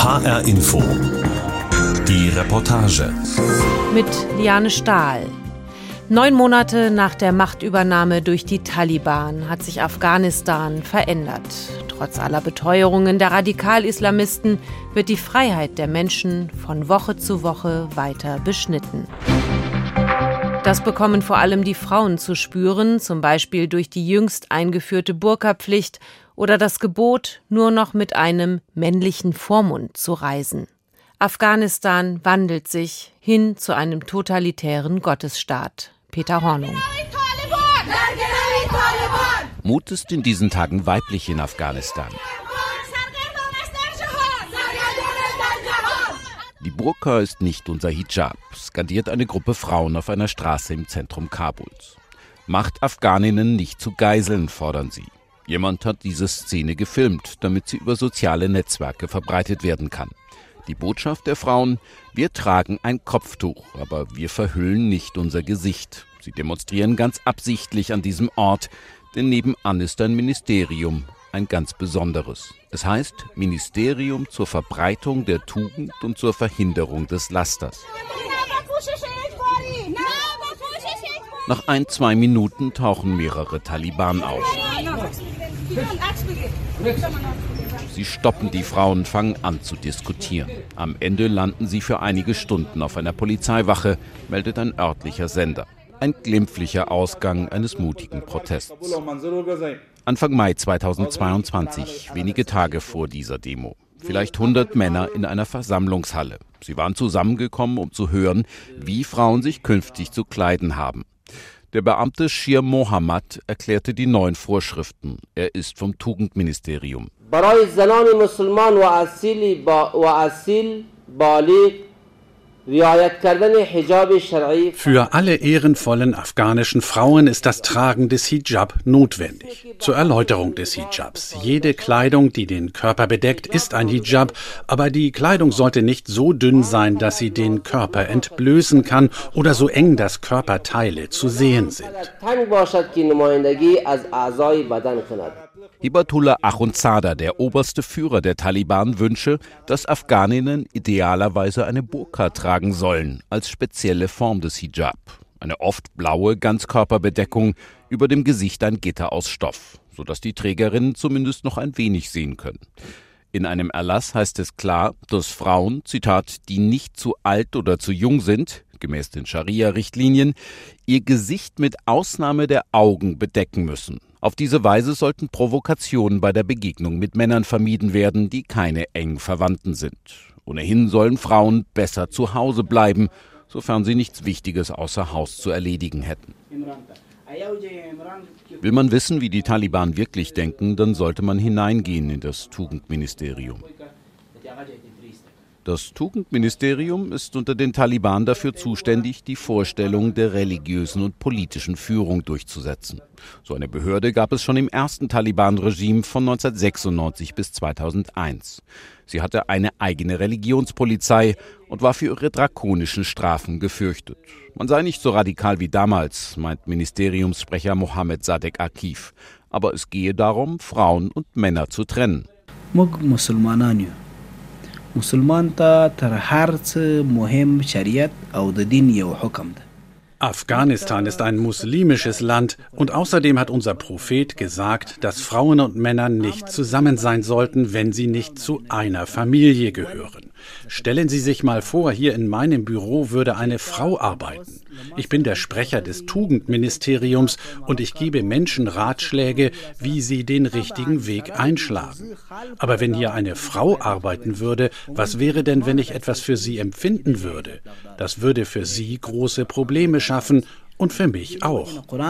HR Info. Die Reportage. Mit Liane Stahl. 9 Monate nach der Machtübernahme durch die Taliban hat sich Afghanistan verändert. Trotz aller Beteuerungen der Radikal-Islamisten wird die Freiheit der Menschen von Woche zu Woche weiter beschnitten. Das bekommen vor allem die Frauen zu spüren, zum Beispiel durch die jüngst eingeführte Burka-Pflicht oder das Gebot, nur noch mit einem männlichen Vormund zu reisen. Afghanistan wandelt sich hin zu einem totalitären Gottesstaat. Peter Hornung. Mut ist in diesen Tagen weiblich in Afghanistan. Die Burka ist nicht unser Hijab, skandiert eine Gruppe Frauen auf einer Straße im Zentrum Kabuls. Macht Afghaninnen nicht zu Geiseln, fordern sie. Jemand hat diese Szene gefilmt, damit sie über soziale Netzwerke verbreitet werden kann. Die Botschaft der Frauen: Wir tragen ein Kopftuch, aber wir verhüllen nicht unser Gesicht. Sie demonstrieren ganz absichtlich an diesem Ort, denn nebenan ist ein Ministerium, ein ganz besonderes. Es heißt Ministerium zur Verbreitung der Tugend und zur Verhinderung des Lasters. Nach 1-2 Minuten tauchen mehrere Taliban auf. Sie stoppen die Frauen, fangen an zu diskutieren. Am Ende landen sie für einige Stunden auf einer Polizeiwache, meldet ein örtlicher Sender. Ein glimpflicher Ausgang eines mutigen Protests. Anfang Mai 2022, wenige Tage vor dieser Demo. Vielleicht 100 Männer in einer Versammlungshalle. Sie waren zusammengekommen, um zu hören, wie Frauen sich künftig zu kleiden haben. Der Beamte Shir Mohammad erklärte die neuen Vorschriften. Er ist vom Tugendministerium. Für alle ehrenvollen afghanischen Frauen ist das Tragen des Hijab notwendig. Zur Erläuterung des Hijabs. Jede Kleidung, die den Körper bedeckt, ist ein Hijab, aber die Kleidung sollte nicht so dünn sein, dass sie den Körper entblößen kann oder so eng, dass Körperteile zu sehen sind. Hibatullah Akhundzada, der oberste Führer der Taliban, wünsche, dass Afghaninnen idealerweise eine Burka tragen sollen, als spezielle Form des Hijab. Eine oft blaue Ganzkörperbedeckung, über dem Gesicht ein Gitter aus Stoff, sodass die Trägerinnen zumindest noch ein wenig sehen können. In einem Erlass heißt es klar, dass Frauen, Zitat, die nicht zu alt oder zu jung sind, gemäß den Scharia-Richtlinien, ihr Gesicht mit Ausnahme der Augen bedecken müssen. Auf diese Weise sollten Provokationen bei der Begegnung mit Männern vermieden werden, die keine eng Verwandten sind. Ohnehin sollen Frauen besser zu Hause bleiben, sofern sie nichts Wichtiges außer Haus zu erledigen hätten. Will man wissen, wie die Taliban wirklich denken, dann sollte man hineingehen in das Tugendministerium. Das Tugendministerium ist unter den Taliban dafür zuständig, die Vorstellungen der religiösen und politischen Führung durchzusetzen. So eine Behörde gab es schon im ersten Taliban-Regime von 1996 bis 2001. Sie hatte eine eigene Religionspolizei und war für ihre drakonischen Strafen gefürchtet. Man sei nicht so radikal wie damals, meint Ministeriumssprecher Mohammed Sadek Akif. Aber es gehe darum, Frauen und Männer zu trennen. Afghanistan ist ein muslimisches Land und außerdem hat unser Prophet gesagt, dass Frauen und Männer nicht zusammen sein sollten, wenn sie nicht zu einer Familie gehören. Stellen Sie sich mal vor, hier in meinem Büro würde eine Frau arbeiten. Ich bin der Sprecher des Tugendministeriums und ich gebe Menschen Ratschläge, wie sie den richtigen Weg einschlagen. Aber wenn hier eine Frau arbeiten würde, was wäre denn, wenn ich etwas für sie empfinden würde? Das würde für sie große Probleme schaffen und für mich auch.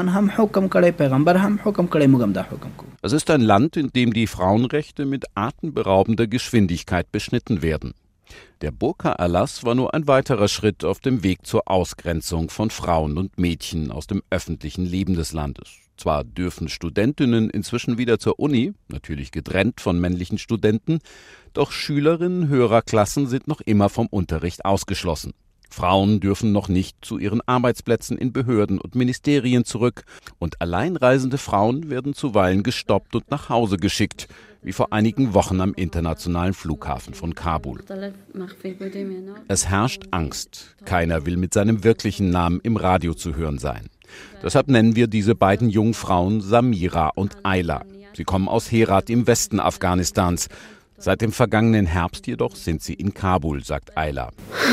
Es ist ein Land, in dem die Frauenrechte mit atemberaubender Geschwindigkeit beschnitten werden. Der Burka-Erlass war nur ein weiterer Schritt auf dem Weg zur Ausgrenzung von Frauen und Mädchen aus dem öffentlichen Leben des Landes. Zwar dürfen Studentinnen inzwischen wieder zur Uni, natürlich getrennt von männlichen Studenten, doch Schülerinnen höherer Klassen sind noch immer vom Unterricht ausgeschlossen. Frauen dürfen noch nicht zu ihren Arbeitsplätzen in Behörden und Ministerien zurück und alleinreisende Frauen werden zuweilen gestoppt und nach Hause geschickt, wie vor einigen Wochen am internationalen Flughafen von Kabul. Es herrscht Angst. Keiner will mit seinem wirklichen Namen im Radio zu hören sein. Deshalb nennen wir diese beiden jungen Frauen Samira und Ayla. Sie kommen aus Herat im Westen Afghanistans. Seit dem vergangenen Herbst jedoch sind sie in Kabul, sagt Ayla.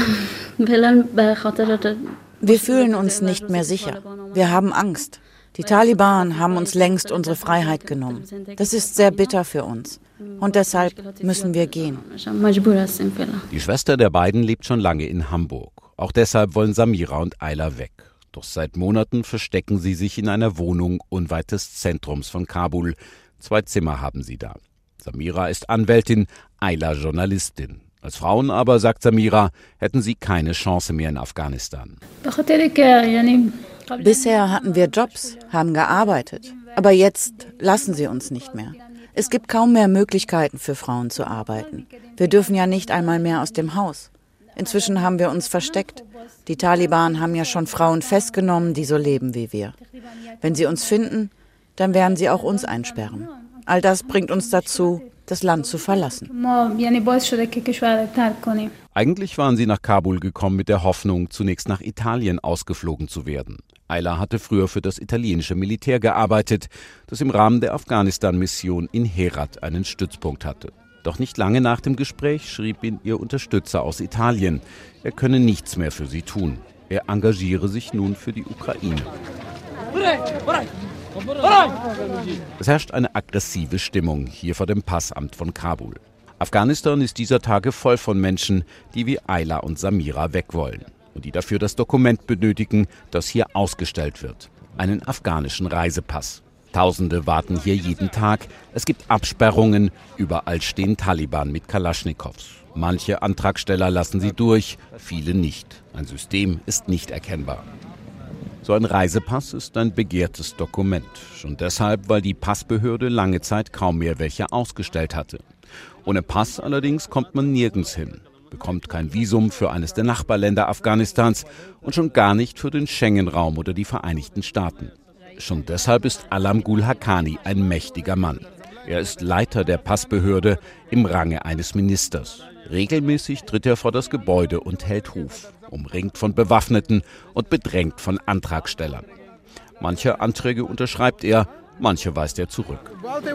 Wir fühlen uns nicht mehr sicher. Wir haben Angst. Die Taliban haben uns längst unsere Freiheit genommen. Das ist sehr bitter für uns. Und deshalb müssen wir gehen. Die Schwester der beiden lebt schon lange in Hamburg. Auch deshalb wollen Samira und Ayla weg. Doch seit Monaten verstecken sie sich in einer Wohnung unweit des Zentrums von Kabul. 2 Zimmer haben sie da. Samira ist Anwältin, Ayla Journalistin. Als Frauen aber, sagt Samira, hätten sie keine Chance mehr in Afghanistan. Bisher hatten wir Jobs, haben gearbeitet. Aber jetzt lassen sie uns nicht mehr. Es gibt kaum mehr Möglichkeiten für Frauen zu arbeiten. Wir dürfen ja nicht einmal mehr aus dem Haus. Inzwischen haben wir uns versteckt. Die Taliban haben ja schon Frauen festgenommen, die so leben wie wir. Wenn sie uns finden, dann werden sie auch uns einsperren. All das bringt uns dazu, das Land zu verlassen. Eigentlich waren sie nach Kabul gekommen mit der Hoffnung, zunächst nach Italien ausgeflogen zu werden. Ayla hatte früher für das italienische Militär gearbeitet, das im Rahmen der Afghanistan-Mission in Herat einen Stützpunkt hatte. Doch nicht lange nach dem Gespräch schrieb ihn ihr Unterstützer aus Italien. Er könne nichts mehr für sie tun. Er engagiere sich nun für die Ukraine. Es herrscht eine aggressive Stimmung hier vor dem Passamt von Kabul. Afghanistan ist dieser Tage voll von Menschen, die wie Ayla und Samira weg wollen und die dafür das Dokument benötigen, das hier ausgestellt wird. Einen afghanischen Reisepass. Tausende warten hier jeden Tag. Es gibt Absperrungen. Überall stehen Taliban mit Kalaschnikows. Manche Antragsteller lassen sie durch, viele nicht. Ein System ist nicht erkennbar. So ein Reisepass ist ein begehrtes Dokument. Schon deshalb, weil die Passbehörde lange Zeit kaum mehr welche ausgestellt hatte. Ohne Pass allerdings kommt man nirgends hin. Bekommt kein Visum für eines der Nachbarländer Afghanistans und schon gar nicht für den Schengen-Raum oder die Vereinigten Staaten. Schon deshalb ist Alam Gul Haqqani ein mächtiger Mann. Er ist Leiter der Passbehörde im Range eines Ministers. Regelmäßig tritt er vor das Gebäude und hält Huf, umringt von Bewaffneten und bedrängt von Antragstellern. Manche Anträge unterschreibt er, manche weist er zurück.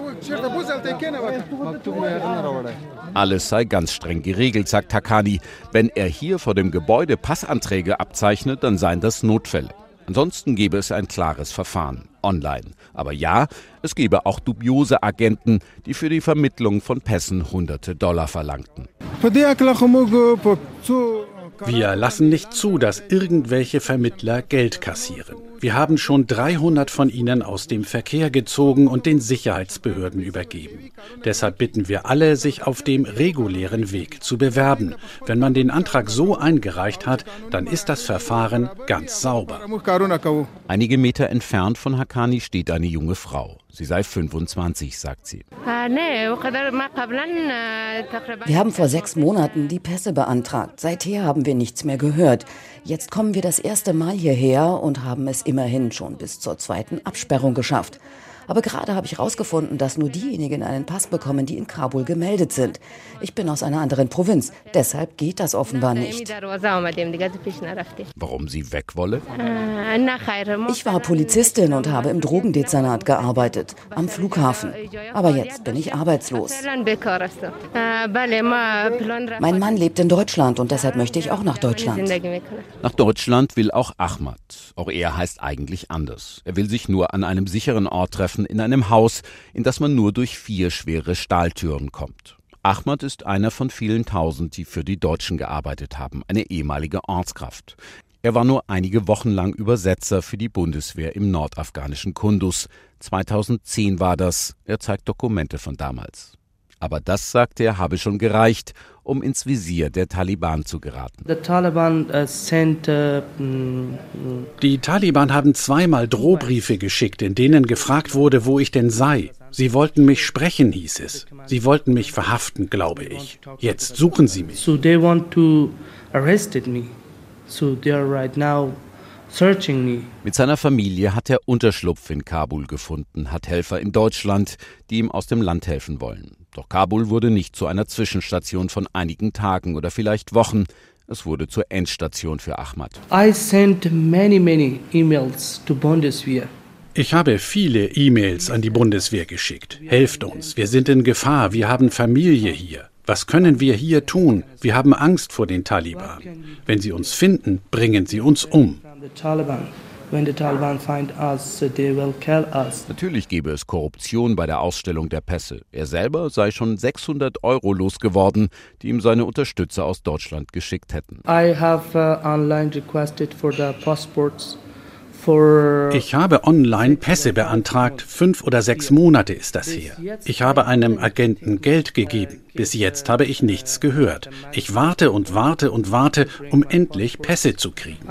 Alles sei ganz streng geregelt, sagt Haqqani. Wenn er hier vor dem Gebäude Passanträge abzeichnet, dann seien das Notfälle. Ansonsten gäbe es ein klares Verfahren, online. Aber ja, es gäbe auch dubiose Agenten, die für die Vermittlung von Pässen Hunderte Dollar verlangten. Wir lassen nicht zu, dass irgendwelche Vermittler Geld kassieren. Wir haben schon 300 von ihnen aus dem Verkehr gezogen und den Sicherheitsbehörden übergeben. Deshalb bitten wir alle, sich auf dem regulären Weg zu bewerben. Wenn man den Antrag so eingereicht hat, dann ist das Verfahren ganz sauber. Einige Meter entfernt von Haqqani steht eine junge Frau. Sie sei 25, sagt sie. Wir haben vor 6 Monaten die Pässe beantragt. Seither haben wir nichts mehr gehört. Jetzt kommen wir das erste Mal hierher und haben es immerhin schon bis zur 2. Absperrung geschafft. Aber gerade habe ich herausgefunden, dass nur diejenigen einen Pass bekommen, die in Kabul gemeldet sind. Ich bin aus einer anderen Provinz, deshalb geht das offenbar nicht. Warum sie weg wolle? Ich war Polizistin und habe im Drogendezernat gearbeitet, am Flughafen. Aber jetzt bin ich arbeitslos. Mein Mann lebt in Deutschland und deshalb möchte ich auch nach Deutschland. Nach Deutschland will auch Ahmad. Auch er heißt eigentlich anders. Er will sich nur an einem sicheren Ort treffen, in einem Haus, in das man nur durch 4 schwere Stahltüren kommt. Ahmad ist einer von vielen Tausend, die für die Deutschen gearbeitet haben, eine ehemalige Ortskraft. Er war nur einige Wochen lang Übersetzer für die Bundeswehr im nordafghanischen Kunduz. 2010 war das. Er zeigt Dokumente von damals. Aber das, sagt er, habe schon gereicht, um ins Visier der Taliban zu geraten. Die Taliban haben 2-mal Drohbriefe geschickt, in denen gefragt wurde, wo ich denn sei. Sie wollten mich sprechen, hieß es. Sie wollten mich verhaften, glaube ich. Jetzt suchen sie mich. So they want to arrest me. So they are right now Mit seiner Familie hat er Unterschlupf in Kabul gefunden, hat Helfer in Deutschland, die ihm aus dem Land helfen wollen. Doch Kabul wurde nicht zu einer Zwischenstation von einigen Tagen oder vielleicht Wochen. Es wurde zur Endstation für Ahmad. Ich habe viele E-Mails an die Bundeswehr geschickt. Helft uns, wir sind in Gefahr, wir haben Familie hier. Was können wir hier tun? Wir haben Angst vor den Taliban. Wenn sie uns finden, bringen sie uns um. Natürlich gebe es Korruption bei der Ausstellung der Pässe. Er selber sei schon 600 € losgeworden, die ihm seine Unterstützer aus Deutschland geschickt hätten. Ich habe online Pässe beantragt, 5 oder 6 Monate ist das her. Ich habe einem Agenten Geld gegeben. Bis jetzt habe ich nichts gehört. Ich warte und warte und warte, um endlich Pässe zu kriegen.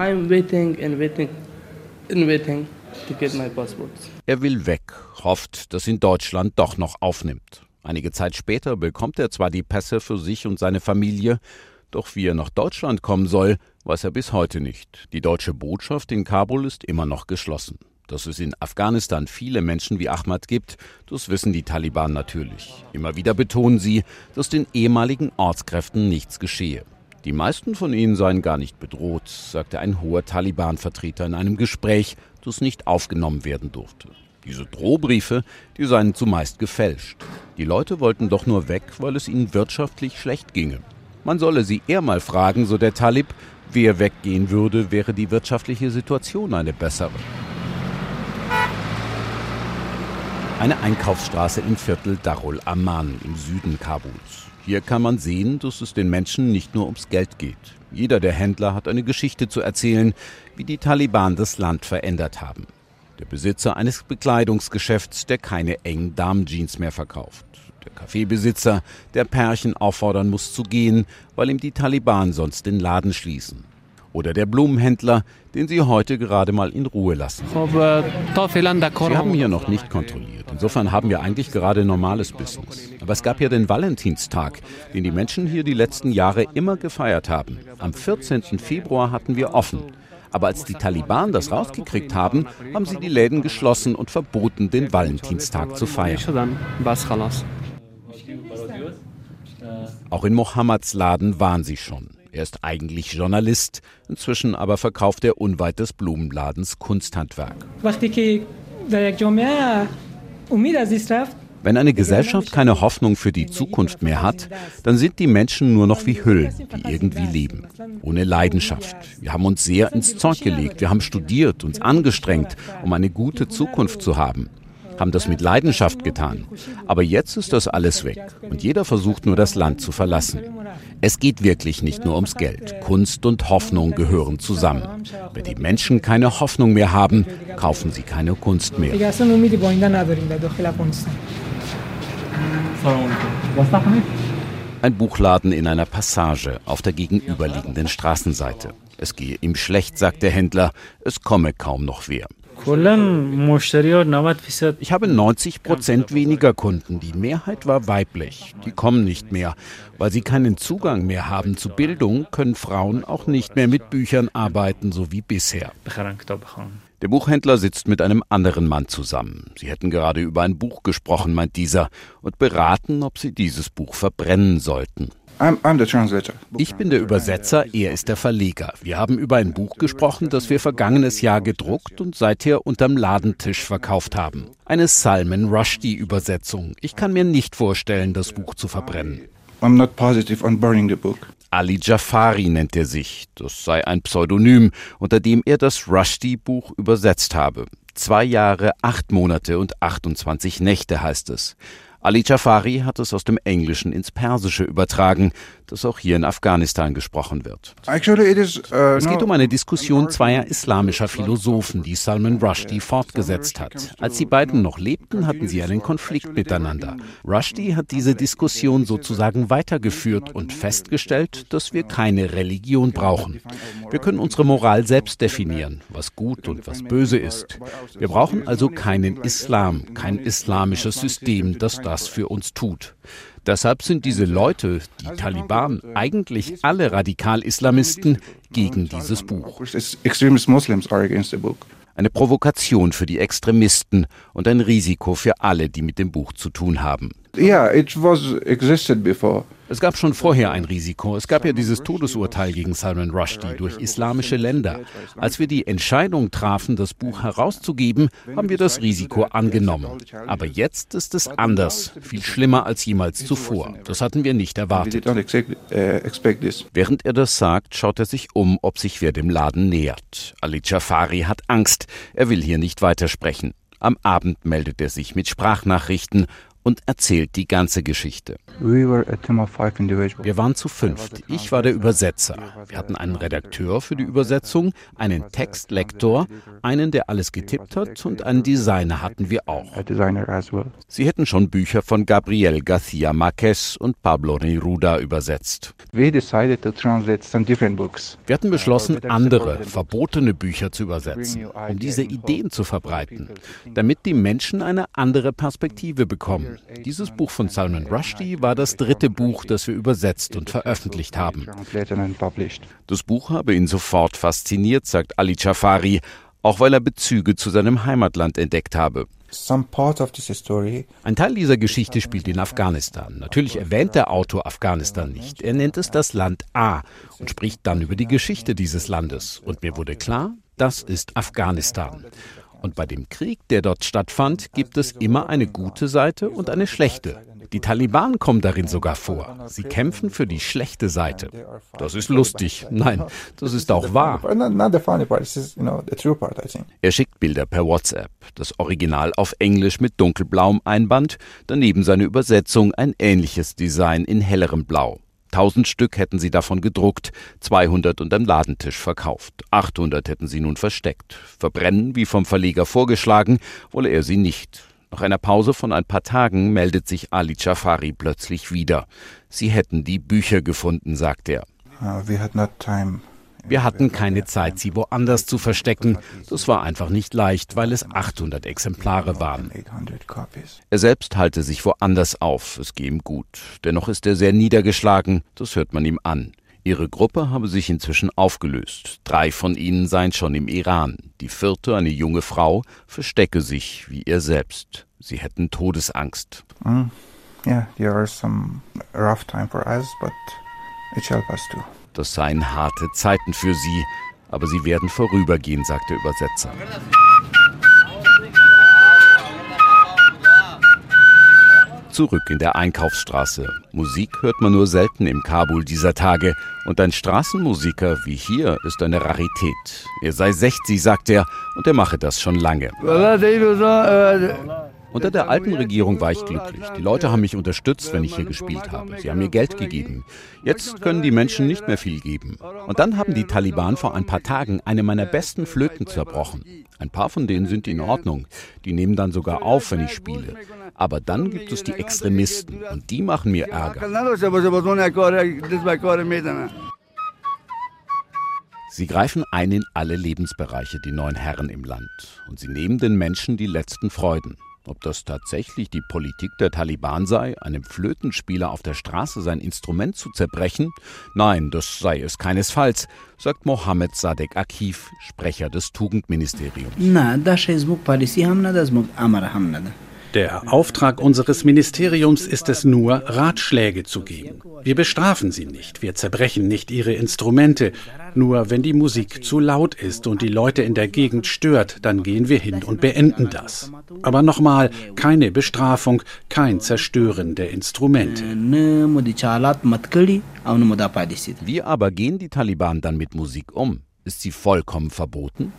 Er will weg, hofft, dass ihn Deutschland doch noch aufnimmt. Einige Zeit später bekommt er zwar die Pässe für sich und seine Familie, doch wie er nach Deutschland kommen soll, weiß er bis heute nicht. Die deutsche Botschaft in Kabul ist immer noch geschlossen. Dass es in Afghanistan viele Menschen wie Ahmad gibt, das wissen die Taliban natürlich. Immer wieder betonen sie, dass den ehemaligen Ortskräften nichts geschehe. Die meisten von ihnen seien gar nicht bedroht, sagte ein hoher Taliban-Vertreter in einem Gespräch, das nicht aufgenommen werden durfte. Diese Drohbriefe, die seien zumeist gefälscht. Die Leute wollten doch nur weg, weil es ihnen wirtschaftlich schlecht ginge. Man solle sie eher mal fragen, so der Talib, wer weggehen würde, wäre die wirtschaftliche Situation eine bessere. Eine Einkaufsstraße im Viertel Darul Aman im Süden Kabuls. Hier kann man sehen, dass es den Menschen nicht nur ums Geld geht. Jeder der Händler hat eine Geschichte zu erzählen, wie die Taliban das Land verändert haben. Der Besitzer eines Bekleidungsgeschäfts, der keine engen Damenjeans mehr verkauft. Der Kaffeebesitzer, der Pärchen auffordern muss zu gehen, weil ihm die Taliban sonst den Laden schließen. Oder der Blumenhändler, den sie heute gerade mal in Ruhe lassen. Sie haben hier noch nicht kontrolliert. Insofern haben wir eigentlich gerade normales Business. Aber es gab ja den Valentinstag, den die Menschen hier die letzten Jahre immer gefeiert haben. Am 14. Februar hatten wir offen. Aber als die Taliban das rausgekriegt haben, haben sie die Läden geschlossen und verboten, den Valentinstag zu feiern. Auch in Mohammads Laden waren sie schon. Er ist eigentlich Journalist, inzwischen aber verkauft er unweit des Blumenladens Kunsthandwerk. Wenn eine Gesellschaft keine Hoffnung für die Zukunft mehr hat, dann sind die Menschen nur noch wie Hüllen, die irgendwie leben. Ohne Leidenschaft. Wir haben uns sehr ins Zeug gelegt, wir haben studiert, uns angestrengt, um eine gute Zukunft zu haben. Haben das mit Leidenschaft getan. Aber jetzt ist das alles weg und jeder versucht nur das Land zu verlassen. Es geht wirklich nicht nur ums Geld. Kunst und Hoffnung gehören zusammen. Wenn die Menschen keine Hoffnung mehr haben, kaufen sie keine Kunst mehr. Ein Buchladen in einer Passage auf der gegenüberliegenden Straßenseite. Es gehe ihm schlecht, sagt der Händler, es komme kaum noch wer. Ich habe 90% weniger Kunden. Die Mehrheit war weiblich. Die kommen nicht mehr. Weil sie keinen Zugang mehr haben zu Bildung, können Frauen auch nicht mehr mit Büchern arbeiten, so wie bisher. Der Buchhändler sitzt mit einem anderen Mann zusammen. Sie hätten gerade über ein Buch gesprochen, meint dieser, und beraten, ob sie dieses Buch verbrennen sollten. Ich bin der Übersetzer, er ist der Verleger. Wir haben über ein Buch gesprochen, das wir vergangenes Jahr gedruckt und seither unterm Ladentisch verkauft haben. Eine Salman Rushdie-Übersetzung. Ich kann mir nicht vorstellen, das Buch zu verbrennen. Ali Jafari nennt er sich. Das sei ein Pseudonym, unter dem er das Rushdie-Buch übersetzt habe. 2 Jahre, 8 Monate und 28 Nächte heißt es. Ali Jafari hat es aus dem Englischen ins Persische übertragen, das auch hier in Afghanistan gesprochen wird. Es geht um eine Diskussion zweier islamischer Philosophen, die Salman Rushdie fortgesetzt hat. Als die beiden noch lebten, hatten sie einen Konflikt miteinander. Rushdie hat diese Diskussion sozusagen weitergeführt und festgestellt, dass wir keine Religion brauchen. Wir können unsere Moral selbst definieren, was gut und was böse ist. Wir brauchen also keinen Islam, kein islamisches System, das für uns tut. Deshalb sind diese Leute, die Taliban, eigentlich alle Radikal-Islamisten gegen dieses Buch. Eine Provokation für die Extremisten und ein Risiko für alle, die mit dem Buch zu tun haben. Es gab schon vorher ein Risiko. Es gab ja dieses Todesurteil gegen Salman Rushdie durch islamische Länder. Als wir die Entscheidung trafen, das Buch herauszugeben, haben wir das Risiko angenommen. Aber jetzt ist es anders, viel schlimmer als jemals zuvor. Das hatten wir nicht erwartet. Während er das sagt, schaut er sich um, ob sich wer dem Laden nähert. Ali Jafari hat Angst. Er will hier nicht weitersprechen. Am Abend meldet er sich mit Sprachnachrichten und erzählt die ganze Geschichte. Wir waren zu 5. Ich war der Übersetzer. Wir hatten einen Redakteur für die Übersetzung, einen Textlektor, einen, der alles getippt hat, und einen Designer hatten wir auch. Sie hätten schon Bücher von Gabriel García Márquez und Pablo Neruda übersetzt. Wir hatten beschlossen, andere, verbotene Bücher zu übersetzen, um diese Ideen zu verbreiten, damit die Menschen eine andere Perspektive bekommen. Dieses Buch von Salman Rushdie war das 3. Buch, das wir übersetzt und veröffentlicht haben. Das Buch habe ihn sofort fasziniert, sagt Ali Jafari, auch weil er Bezüge zu seinem Heimatland entdeckt habe. Ein Teil dieser Geschichte spielt in Afghanistan. Natürlich erwähnt der Autor Afghanistan nicht. Er nennt es das Land A und spricht dann über die Geschichte dieses Landes. Und mir wurde klar, das ist Afghanistan. Und bei dem Krieg, der dort stattfand, gibt es immer eine gute Seite und eine schlechte. Die Taliban kommen darin sogar vor. Sie kämpfen für die schlechte Seite. Das ist lustig. Nein, das ist auch wahr. Er schickt Bilder per WhatsApp. Das Original auf Englisch mit dunkelblauem Einband, daneben seine Übersetzung, ein ähnliches Design in hellerem Blau. 1000 Stück hätten sie davon gedruckt, 200 unterm Ladentisch verkauft. 800 hätten sie nun versteckt. Verbrennen, wie vom Verleger vorgeschlagen, wolle er sie nicht. Nach einer Pause von ein paar Tagen meldet sich Ali Jafari plötzlich wieder. Sie hätten die Bücher gefunden, sagt er. Wir hatten keine Zeit, sie woanders zu verstecken. Das war einfach nicht leicht, weil es 800 Exemplare waren. Er selbst halte sich woanders auf, es gehe ihm gut. Dennoch ist er sehr niedergeschlagen, das hört man ihm an. Ihre Gruppe habe sich inzwischen aufgelöst. 3 von ihnen seien schon im Iran. Die 4., eine junge Frau, verstecke sich wie er selbst. Sie hätten Todesangst. Das seien harte Zeiten für sie, aber sie werden vorübergehen, sagt der Übersetzer. Zurück in der Einkaufsstraße. Musik hört man nur selten im Kabul dieser Tage. Und ein Straßenmusiker wie hier ist eine Rarität. Er sei 60, sagt er, und er mache das schon lange. Unter der alten Regierung war ich glücklich. Die Leute haben mich unterstützt, wenn ich hier gespielt habe. Sie haben mir Geld gegeben. Jetzt können die Menschen nicht mehr viel geben. Und dann haben die Taliban vor ein paar Tagen eine meiner besten Flöten zerbrochen. Ein paar von denen sind in Ordnung. Die nehmen dann sogar auf, wenn ich spiele. Aber dann gibt es die Extremisten und die machen mir Ärger. Sie greifen ein in alle Lebensbereiche, die neuen Herren im Land. Und sie nehmen den Menschen die letzten Freuden. Ob das tatsächlich die Politik der Taliban sei, einem Flötenspieler auf der Straße sein Instrument zu zerbrechen? Nein, das sei es keinesfalls, sagt Mohammed Sadek Akif, Sprecher des Tugendministeriums. Der Auftrag unseres Ministeriums ist es nur, Ratschläge zu geben. Wir bestrafen sie nicht, wir zerbrechen nicht ihre Instrumente. Nur wenn die Musik zu laut ist und die Leute in der Gegend stört, dann gehen wir hin und beenden das. Aber nochmal, keine Bestrafung, kein Zerstören der Instrumente. Wie aber gehen die Taliban dann mit Musik um? Ist sie vollkommen verboten?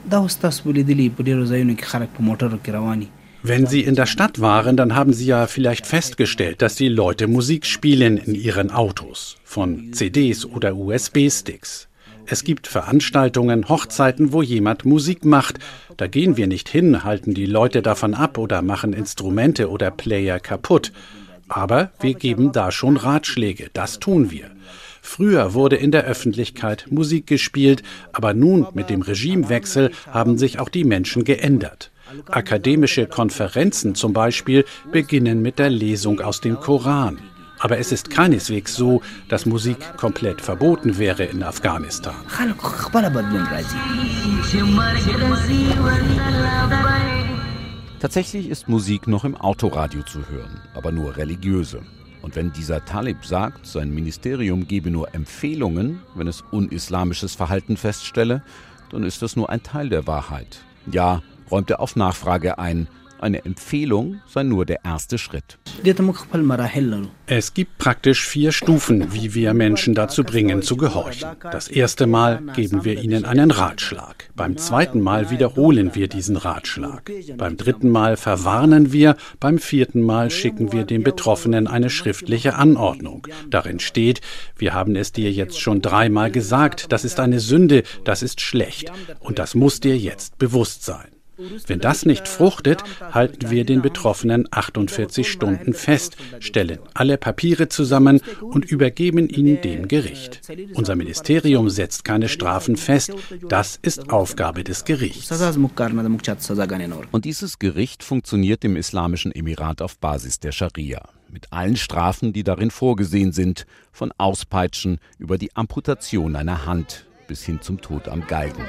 Wenn Sie in der Stadt waren, dann haben Sie ja vielleicht festgestellt, dass die Leute Musik spielen in ihren Autos, von CDs oder USB-Sticks. Es gibt Veranstaltungen, Hochzeiten, wo jemand Musik macht. Da gehen wir nicht hin, halten die Leute davon ab oder machen Instrumente oder Player kaputt. Aber wir geben da schon Ratschläge, das tun wir. Früher wurde in der Öffentlichkeit Musik gespielt, aber nun mit dem Regimewechsel haben sich auch die Menschen geändert. Akademische Konferenzen zum Beispiel beginnen mit der Lesung aus dem Koran. Aber es ist keineswegs so, dass Musik komplett verboten wäre in Afghanistan. Tatsächlich ist Musik noch im Autoradio zu hören, aber nur religiöse. Und wenn dieser Talib sagt, sein Ministerium gebe nur Empfehlungen, wenn es unislamisches Verhalten feststelle, dann ist das nur ein Teil der Wahrheit. Ja, räumt er auf Nachfrage ein, eine Empfehlung sei nur der erste Schritt. Es gibt praktisch 4 Stufen, wie wir Menschen dazu bringen, zu gehorchen. Das erste Mal geben wir ihnen einen Ratschlag. Beim zweiten Mal wiederholen wir diesen Ratschlag. Beim dritten Mal verwarnen wir. Beim vierten Mal schicken wir dem Betroffenen eine schriftliche Anordnung. Darin steht, wir haben es dir jetzt schon 3-mal gesagt, das ist eine Sünde, das ist schlecht. Und das muss dir jetzt bewusst sein. Wenn das nicht fruchtet, halten wir den Betroffenen 48 Stunden fest, stellen alle Papiere zusammen und übergeben ihn dem Gericht. Unser Ministerium setzt keine Strafen fest, das ist Aufgabe des Gerichts. Und dieses Gericht funktioniert im Islamischen Emirat auf Basis der Scharia, mit allen Strafen, die darin vorgesehen sind, von Auspeitschen über die Amputation einer Hand bis hin zum Tod am Galgen.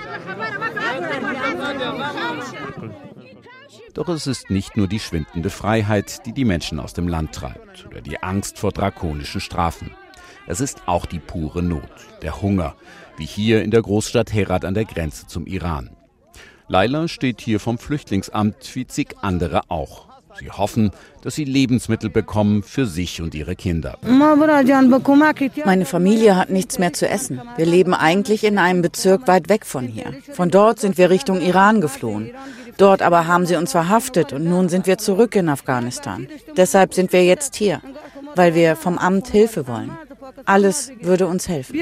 Doch es ist nicht nur die schwindende Freiheit, die die Menschen aus dem Land treibt, oder die Angst vor drakonischen Strafen. Es ist auch die pure Not, der Hunger, wie hier in der Großstadt Herat an der Grenze zum Iran. Laila steht hier vom Flüchtlingsamt, wie zig andere auch. Sie hoffen, dass sie Lebensmittel bekommen für sich und ihre Kinder. Meine Familie hat nichts mehr zu essen. Wir leben eigentlich in einem Bezirk weit weg von hier. Von dort sind wir Richtung Iran geflohen. Dort aber haben sie uns verhaftet und nun sind wir zurück in Afghanistan. Deshalb sind wir jetzt hier, weil wir vom Amt Hilfe wollen. Alles würde uns helfen.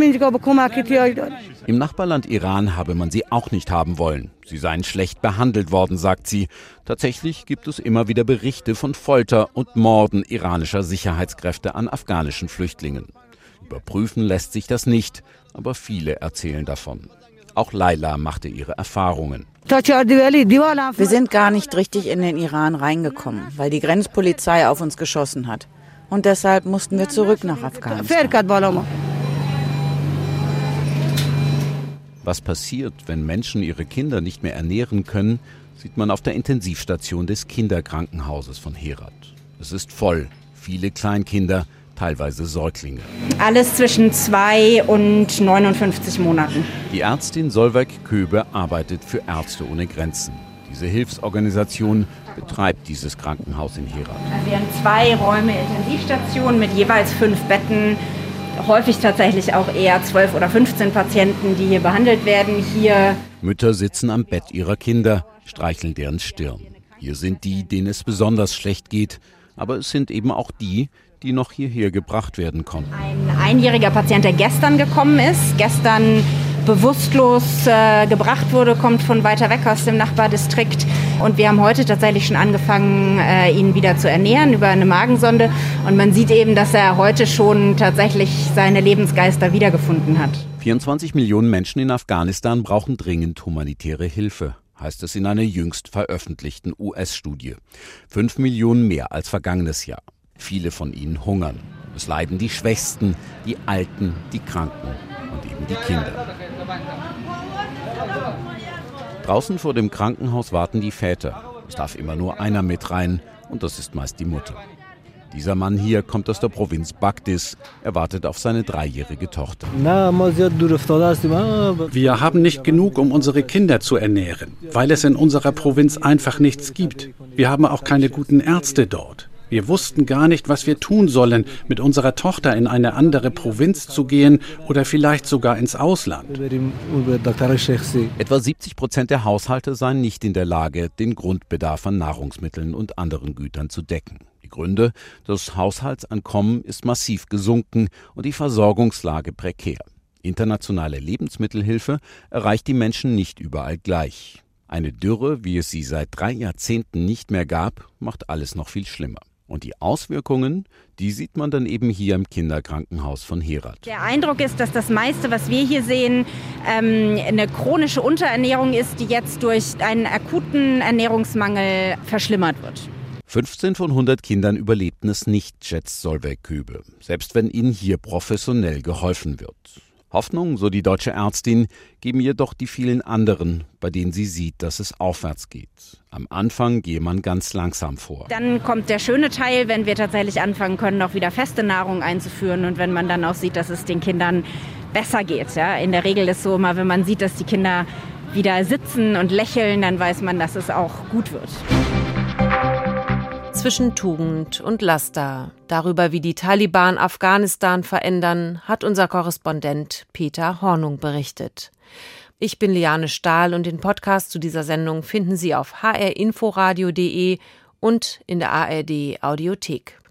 Im Nachbarland Iran habe man sie auch nicht haben wollen. Sie seien schlecht behandelt worden, sagt sie. Tatsächlich gibt es immer wieder Berichte von Folter und Morden iranischer Sicherheitskräfte an afghanischen Flüchtlingen. Überprüfen lässt sich das nicht, aber viele erzählen davon. Auch Laila machte ihre Erfahrungen. Wir sind gar nicht richtig in den Iran reingekommen, weil die Grenzpolizei auf uns geschossen hat. Und deshalb mussten wir zurück nach Afghanistan. Was passiert, wenn Menschen ihre Kinder nicht mehr ernähren können, sieht man auf der Intensivstation des Kinderkrankenhauses von Herat. Es ist voll, viele Kleinkinder, teilweise Säuglinge. Alles zwischen 2 und 59 Monaten. Die Ärztin Solveig Köbe arbeitet für Ärzte ohne Grenzen. Diese Hilfsorganisation betreibt dieses Krankenhaus in Herat. Wir haben 2 Räume Intensivstation mit jeweils 5 Betten. Häufig tatsächlich auch eher 12 oder 15 Patienten, die hier behandelt werden. Hier Mütter sitzen am Bett ihrer Kinder, streicheln deren Stirn. Hier sind die, denen es besonders schlecht geht. Aber es sind eben auch die, die noch hierher gebracht werden konnten. Ein einjähriger Patient, der gestern gekommen ist, gestern bewusstlos gebracht wurde, kommt von weiter weg aus dem Nachbardistrikt. Und wir haben heute tatsächlich schon angefangen, ihn wieder zu ernähren über eine Magensonde. Und man sieht eben, dass er heute schon tatsächlich seine Lebensgeister wiedergefunden hat. 24 Millionen Menschen in Afghanistan brauchen dringend humanitäre Hilfe, heißt es in einer jüngst veröffentlichten US-Studie. 5 Millionen mehr als vergangenes Jahr. Viele von ihnen hungern. Es leiden die Schwächsten, die Alten, die Kranken und eben die Kinder. Draußen vor dem Krankenhaus warten die Väter. Es darf immer nur einer mit rein und das ist meist die Mutter. Dieser Mann hier kommt aus der Provinz Bagdis. Er wartet auf seine 3-jährige Tochter. Wir haben nicht genug, um unsere Kinder zu ernähren, weil es in unserer Provinz einfach nichts gibt. Wir haben auch keine guten Ärzte dort. Wir wussten gar nicht, was wir tun sollen, mit unserer Tochter in eine andere Provinz zu gehen oder vielleicht sogar ins Ausland. Etwa 70% der Haushalte seien nicht in der Lage, den Grundbedarf an Nahrungsmitteln und anderen Gütern zu decken. Die Gründe: Das Haushaltsankommen ist massiv gesunken und die Versorgungslage prekär. Internationale Lebensmittelhilfe erreicht die Menschen nicht überall gleich. Eine Dürre, wie es sie seit 3 Jahrzehnten nicht mehr gab, macht alles noch viel schlimmer. Und die Auswirkungen, die sieht man dann eben hier im Kinderkrankenhaus von Herat. Der Eindruck ist, dass das meiste, was wir hier sehen, eine chronische Unterernährung ist, die jetzt durch einen akuten Ernährungsmangel verschlimmert wird. 15 von 100 Kindern überlebten es nicht, schätzt Solveig Kübe, selbst wenn ihnen hier professionell geholfen wird. Hoffnung, so die deutsche Ärztin, geben jedoch die vielen anderen, bei denen sie sieht, dass es aufwärts geht. Am Anfang gehe man ganz langsam vor. Dann kommt der schöne Teil, wenn wir tatsächlich anfangen können, auch wieder feste Nahrung einzuführen und wenn man dann auch sieht, dass es den Kindern besser geht. Ja? In der Regel ist es so immer, wenn man sieht, dass die Kinder wieder sitzen und lächeln, dann weiß man, dass es auch gut wird. Zwischen Tugend und Laster. Darüber, wie die Taliban Afghanistan verändern, hat unser Korrespondent Peter Hornung berichtet. Ich bin Liane Stahl und den Podcast zu dieser Sendung finden Sie auf hrinforadio.de und in der ARD Audiothek.